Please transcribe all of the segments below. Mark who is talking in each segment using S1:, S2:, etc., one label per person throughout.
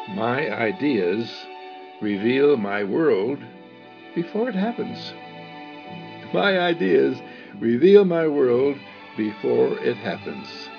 S1: My ideas reveal my world before it happens. My ideas reveal my world before it happens.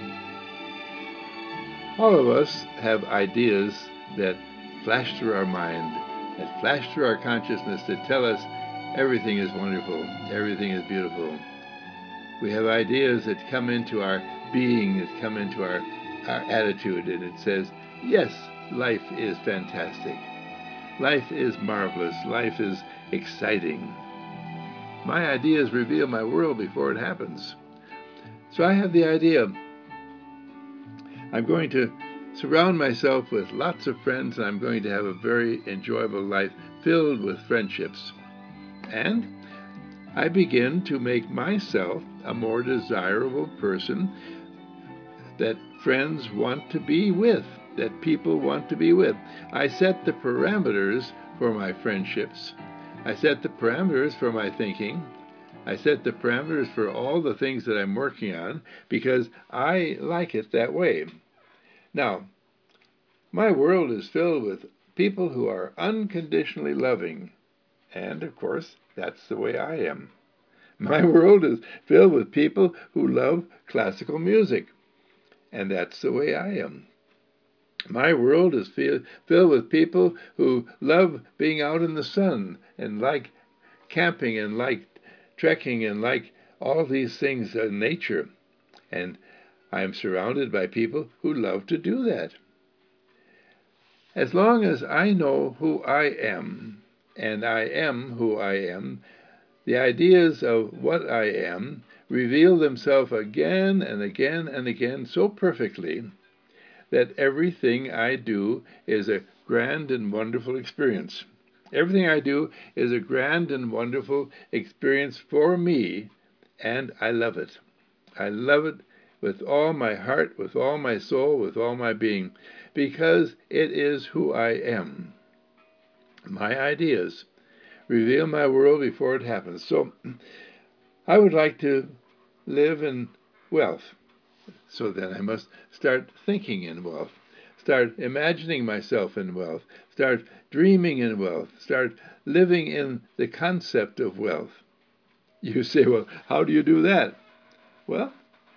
S1: All of us have ideas that flash through our mind, that flash through our consciousness that tell us everything is wonderful, everything is beautiful. We have ideas that come into our being, that come into our attitude, and it says, yes, life is fantastic. Life is marvelous. Life is exciting. My ideas reveal my world before it happens. So I have the idea I'm going to surround myself with lots of friends, and I'm going to have a very enjoyable life filled with friendships. And I begin to make myself a more desirable person that friends want to be with, that people want to be with. I set the parameters for my friendships. I set the parameters for my thinking. I set the parameters for all the things that I'm working on because I like it that way. Now, my world is filled with people who are unconditionally loving. And, of course, that's the way I am. My world is filled with people who love classical music. And that's the way I am. My world is filled with people who love being out in the sun and like camping and like trekking and like all these things in nature. And I am surrounded by people who love to do that. As long as I know who I am, and I am who I am, the ideas of what I am reveal themselves again and again and again so perfectly that everything I do is a grand and wonderful experience. Everything I do is a grand and wonderful experience for me, and I love it. I love it with all my heart, with all my soul, with all my being, because it is who I am. My ideas reveal my world before it happens. So I would like to live in wealth. So then I must start thinking in wealth, start imagining myself in wealth, start dreaming in wealth, start living in the concept of wealth. You say, well, how do you do that? Well,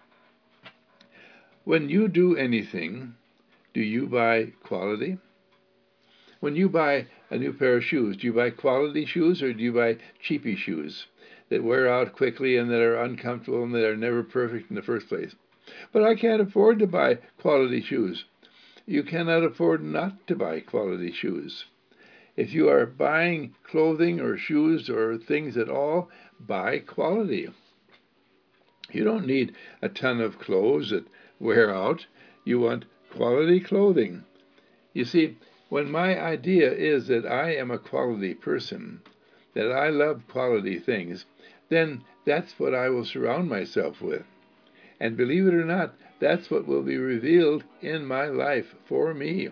S1: when you do anything, do you buy quality? When you buy a new pair of shoes, do you buy quality shoes or do you buy cheapy shoes that wear out quickly and that are uncomfortable and that are never perfect in the first place? But I can't afford to buy quality shoes. You cannot afford not to buy quality shoes. If you are buying clothing or shoes or things at all, buy quality. You don't need a ton of clothes that wear out. You want quality clothing. You see, when my idea is that I am a quality person, that I love quality things, then that's what I will surround myself with. And believe it or not, that's what will be revealed in my life for me.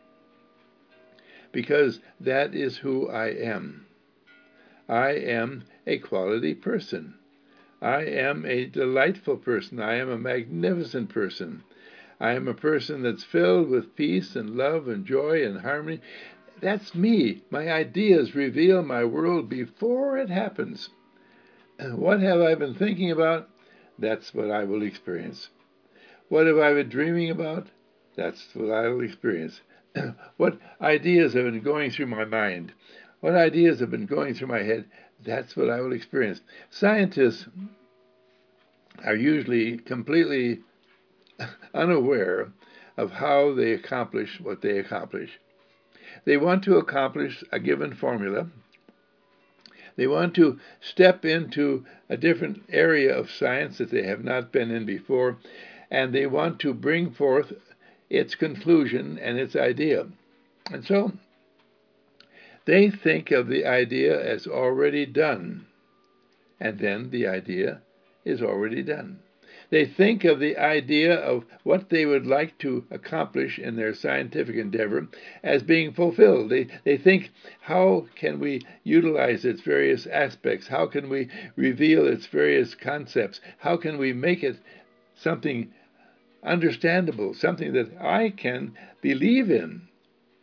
S1: Because that is who I am. I am a quality person. I am a delightful person. I am a magnificent person. I am a person that's filled with peace and love and joy and harmony. That's me. My ideas reveal my world before it happens. What have I been thinking about? That's what I will experience. What have I been dreaming about? That's what I will experience. What ideas have been going through my mind? What ideas have been going through my head? That's what I will experience. Scientists are usually completely unaware of how they accomplish what they accomplish. They want to accomplish a given formula. They want to step into a different area of science that they have not been in before, and they want to bring forth its conclusion and its idea. And so they think of the idea as already done, and then the idea is already done. They think of the idea of what they would like to accomplish in their scientific endeavor as being fulfilled. They think, how can we utilize its various aspects? How can we reveal its various concepts? How can we make it something understandable, something that I can believe in?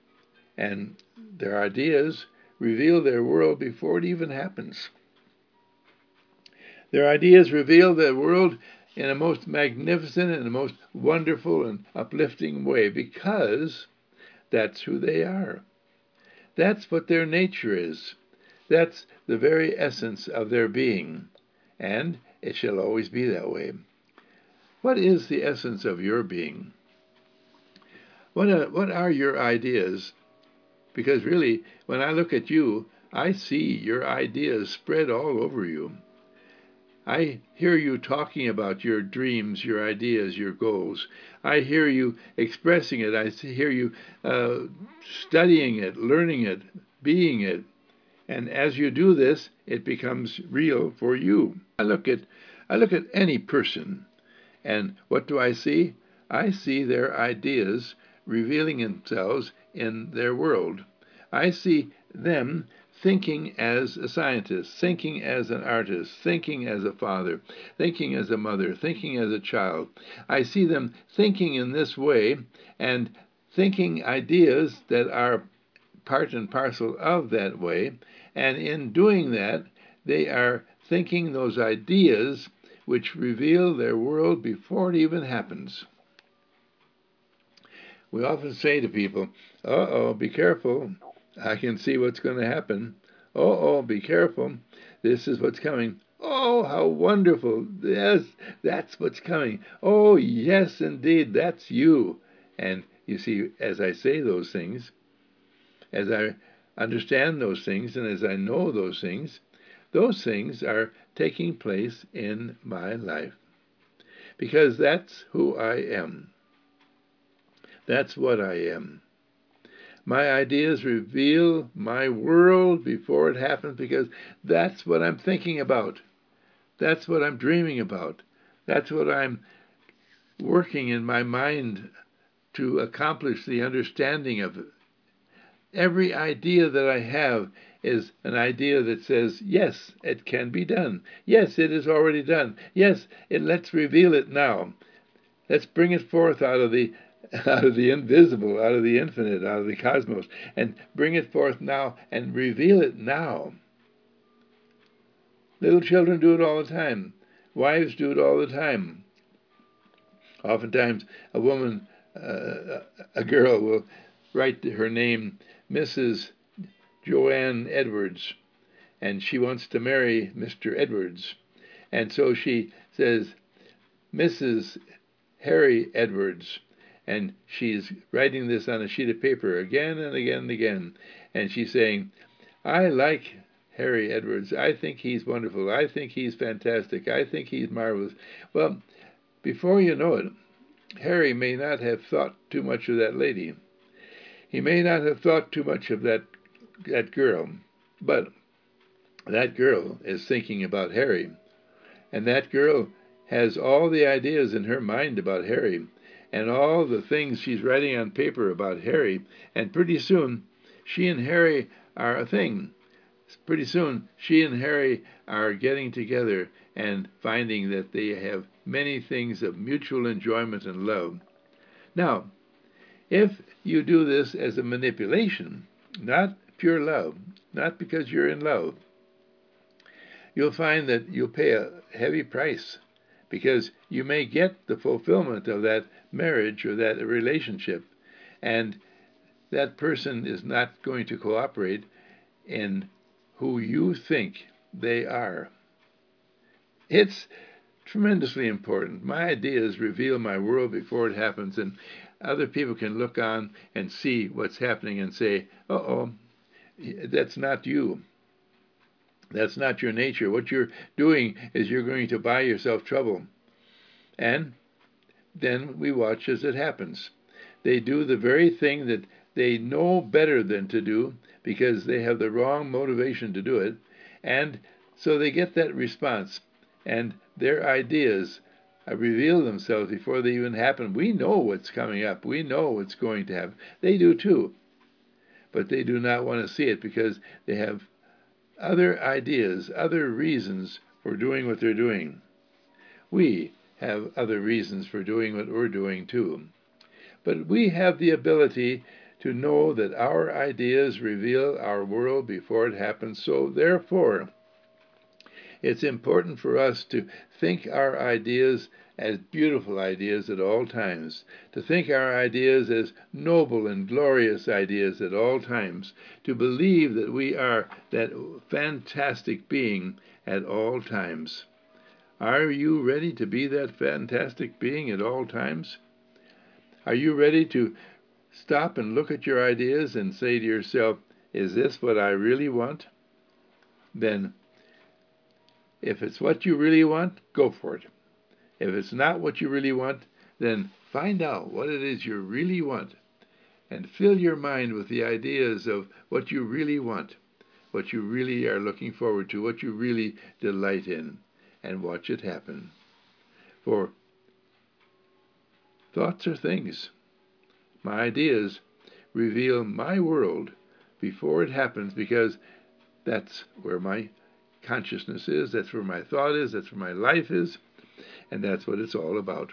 S1: And their ideas reveal their world before it even happens. Their ideas reveal their world in a most magnificent and a most wonderful and uplifting way because that's who they are. That's what their nature is. That's the very essence of their being. And it shall always be that way. What is the essence of your being? What are your ideas? Because really, when I look at you, I see your ideas spread all over you. I hear you talking about your dreams, your ideas, your goals. I hear you expressing it. I hear you studying it, learning it, being it. And as you do this, it becomes real for you. I look at any person, and what do I see? I see their ideas revealing themselves in their world. I see them thinking as a scientist, thinking as an artist, thinking as a father, thinking as a mother, thinking as a child. I see them thinking in this way and thinking ideas that are part and parcel of that way, and in doing that, they are thinking those ideas which reveal their world before it even happens. We often say to people, uh-oh, be careful. I can see what's going to happen. Uh-oh, be careful. This is what's coming. Oh, how wonderful. Yes, that's what's coming. Oh, yes, indeed, that's you. And you see, as I say those things, as I understand those things, and as I know those things are taking place in my life. Because that's who I am. That's what I am. My ideas reveal my world before it happens because that's what I'm thinking about. That's what I'm dreaming about. That's what I'm working in my mind to accomplish the understanding of. Every idea that I have is an idea that says, yes, it can be done. Yes, it is already done. Yes, let's reveal it now. Let's bring it forth out of the invisible, out of the infinite, out of the cosmos, and bring it forth now and reveal it now. Little children do it all the time. Wives do it all the time. Oftentimes, a woman, a girl will write her name Mrs. Joanne Edwards, and she wants to marry Mr. Edwards. And so she says, Mrs. Harry Edwards. And she's writing this on a sheet of paper again and again and again. And she's saying, I like Harry Edwards. I think he's wonderful. I think he's fantastic. I think he's marvelous. Well, before you know it, Harry may not have thought too much of that lady. He may not have thought too much of that girl. But that girl is thinking about Harry. And that girl has all the ideas in her mind about Harry and all the things she's writing on paper about Harry. And pretty soon, she and Harry are a thing. Pretty soon, she and Harry are getting together and finding that they have many things of mutual enjoyment and love. Now, if you do this as a manipulation, not pure love, not because you're in love, you'll find that you'll pay a heavy price because you may get the fulfillment of that marriage or that relationship, and that person is not going to cooperate in who you think they are. It's tremendously important. My ideas reveal my world before it happens, and other people can look on and see what's happening and say, uh-oh, that's not you. That's not your nature. What you're doing is you're going to buy yourself trouble. And then we watch as it happens. They do the very thing that they know better than to do because they have the wrong motivation to do it. And so they get that response. And their ideas reveal themselves before they even happen. We know what's coming up. We know what's going to happen. They do too. But they do not want to see it because they have other ideas, other reasons for doing what they're doing. We have other reasons for doing what we're doing too. But we have the ability to know that our ideas reveal our world before it happens. So therefore, it's important for us to think our ideas as beautiful ideas at all times, to think our ideas as noble and glorious ideas at all times, to believe that we are that fantastic being at all times. Are you ready to be that fantastic being at all times? Are you ready to stop and look at your ideas and say to yourself, is this what I really want? Then, if it's what you really want, go for it. If it's not what you really want, then find out what it is you really want and fill your mind with the ideas of what you really want, what you really are looking forward to, what you really delight in, and watch it happen. For thoughts are things. My ideas reveal my world before it happens, because that's where my consciousness is, that's where my thought is, that's where my life is, and that's what it's all about.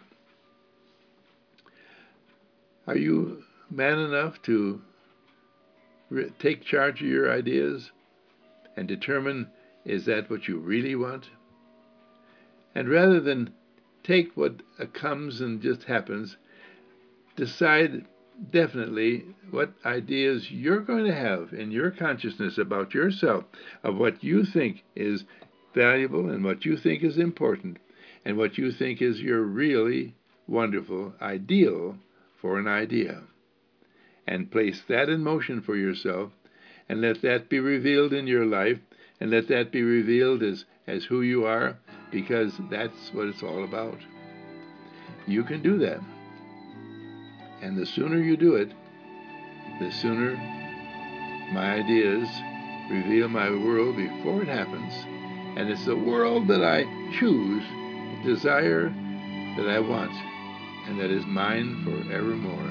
S1: Are you man enough to take charge of your ideas and determine, is that what you really want? And rather than take what comes and just happens, decide definitely what ideas you're going to have in your consciousness about yourself, of what you think is valuable and what you think is important and what you think is your really wonderful ideal for an idea. And place that in motion for yourself, and let that be revealed in your life, and let that be revealed as who you are, because that's what it's all about. You can do that. And the sooner you do it, the sooner my ideas reveal my world before it happens. And it's the world that I choose, desire, that I want, and that is mine forevermore.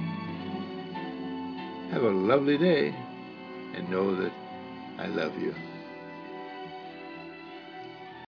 S1: Have a lovely day, and know that I love you.